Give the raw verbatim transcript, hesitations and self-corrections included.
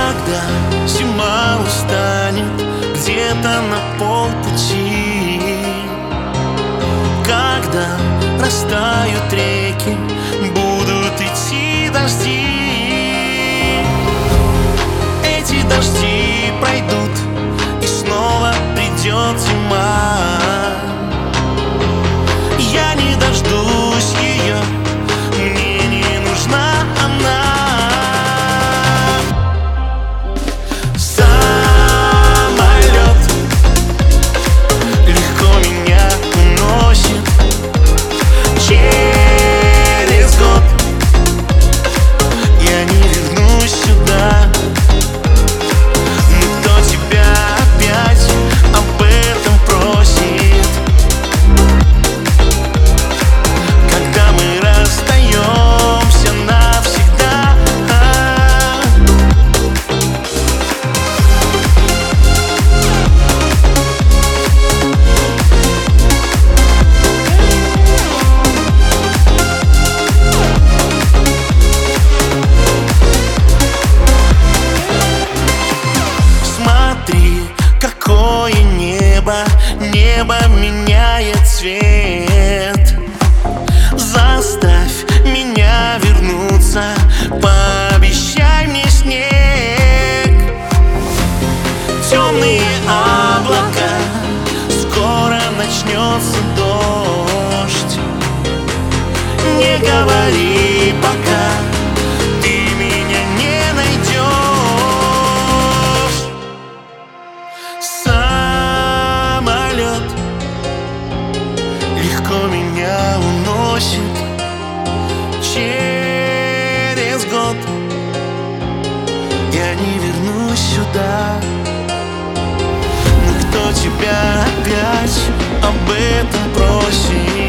Когда зима устанет где-то на полпути, когда растают реки, будут идти дожди. Эти дожди пройдут, и снова придет зима. Я не дождусь ее, мне не нужна она. Самолет легко меня уносит. Через год я не вернусь сюда. Но кто тебя опять об этом просит, когда мы расстаемся навсегда? Смотри, какое небо, небо меняет цвет. Заставь меня вернуться, пообещай мне снег. Темные облака, скоро начнется дождь. Не говори пока, ты меня не найдешь. Самолет легко меня уносит. Через год я не вернусь сюда. Но кто тебя опять об этом просит?